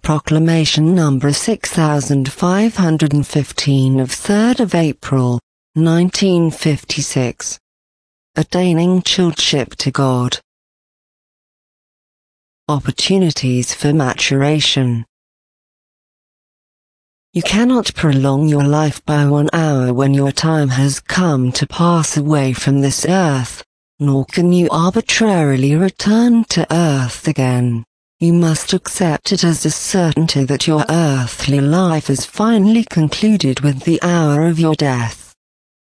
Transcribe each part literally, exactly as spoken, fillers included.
Proclamation number six thousand five hundred fifteen of third of April, nineteen fifty-six. Attaining childship to God. Opportunities for maturation. You cannot prolong your life by one hour when your time has come to pass away from this earth, nor can you arbitrarily return to earth again. You must accept it as a certainty that your earthly life is finally concluded with the hour of your death.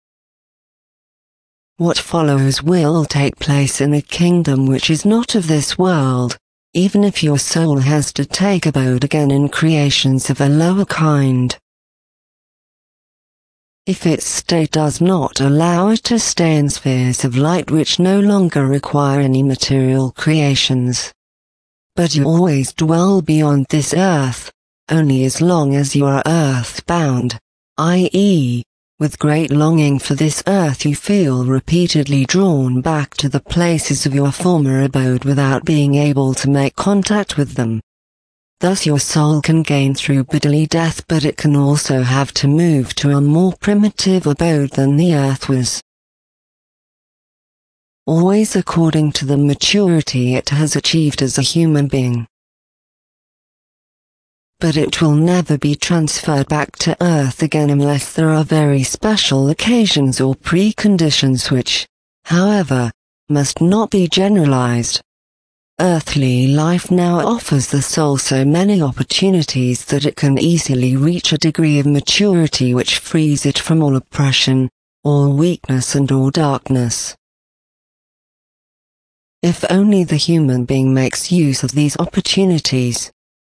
What follows will take place in a kingdom which is not of this world, even if your soul has to take abode again in creations of a lower kind. If its state does not allow it to stay in spheres of light which no longer require any material creations. But you always dwell beyond this earth, only as long as you are earth-bound, that is, with great longing for this earth you feel repeatedly drawn back to the places of your former abode without being able to make contact with them. Thus your soul can gain through bodily death, but it can also have to move to a more primitive abode than the earth was. Always according to the maturity it has achieved as a human being. But it will never be transferred back to earth again unless there are very special occasions or preconditions which, however, must not be generalized. Earthly life now offers the soul so many opportunities that it can easily reach a degree of maturity which frees it from all oppression, all weakness and all darkness. If only the human being makes use of these opportunities,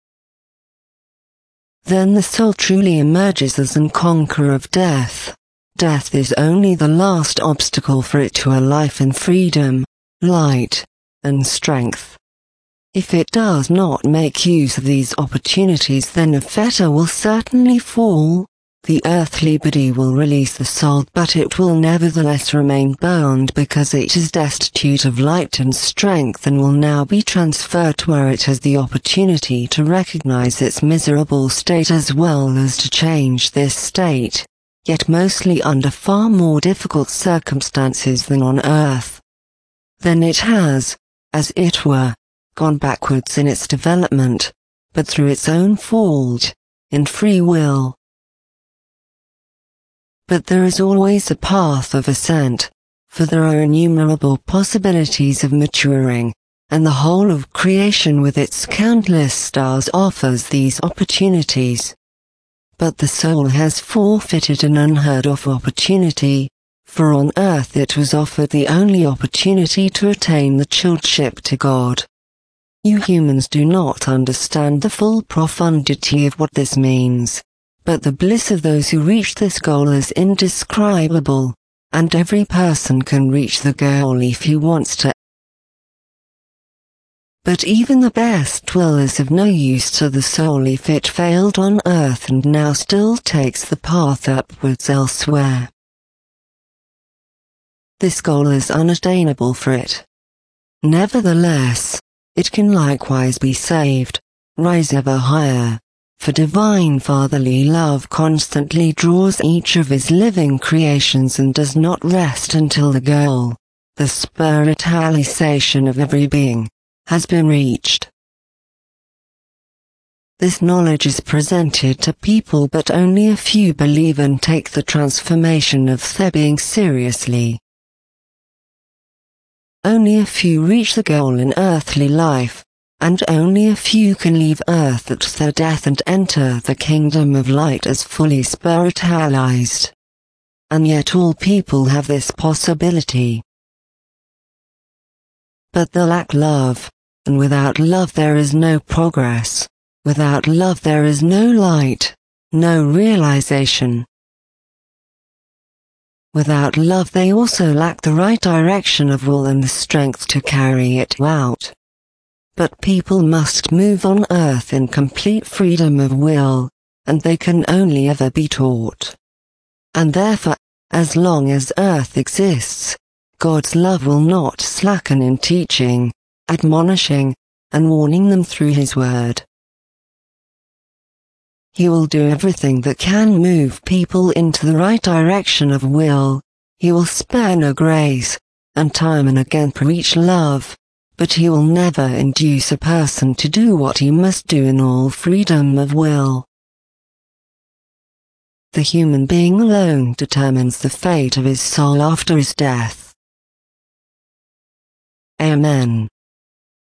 then the soul truly emerges as an conqueror of death. Death is only the last obstacle for it to a life in freedom, light, and strength. If it does not make use of these opportunities, then a fetter will certainly fall. The earthly body will release the soul, but it will nevertheless remain bound because it is destitute of light and strength and will now be transferred to where it has the opportunity to recognize its miserable state as well as to change this state, yet mostly under far more difficult circumstances than on earth. Then it has, as it were, gone backwards in its development, but through its own fault, in free will. But there is always a path of ascent, for there are innumerable possibilities of maturing, and the whole of creation with its countless stars offers these opportunities. But the soul has forfeited an unheard-of opportunity, for on earth it was offered the only opportunity to attain the childship to God. You humans do not understand the full profundity of what this means. But the bliss of those who reach this goal is indescribable, and every person can reach the goal if he wants to. But even the best will is of no use to the soul if it failed on earth and now still takes the path upwards elsewhere. This goal is unattainable for it. Nevertheless, it can likewise be saved, rise ever higher. For divine fatherly love constantly draws each of his living creations and does not rest until the goal, the spiritualization of every being, has been reached. This knowledge is presented to people, but only a few believe and take the transformation of their being seriously. Only a few reach the goal in earthly life, and only a few can leave earth at their death and enter the kingdom of light as fully spiritualized. And yet all people have this possibility. But they lack love, and without love there is no progress, without love there is no light, no realization. Without love they also lack the right direction of will and the strength to carry it out. But people must move on earth in complete freedom of will, and they can only ever be taught. And therefore, as long as earth exists, God's love will not slacken in teaching, admonishing, and warning them through His word. He will do everything that can move people into the right direction of will. He will spare no grace, and time and again preach love, but he will never induce a person to do what he must do in all freedom of will. The human being alone determines the fate of his soul after his death. Amen.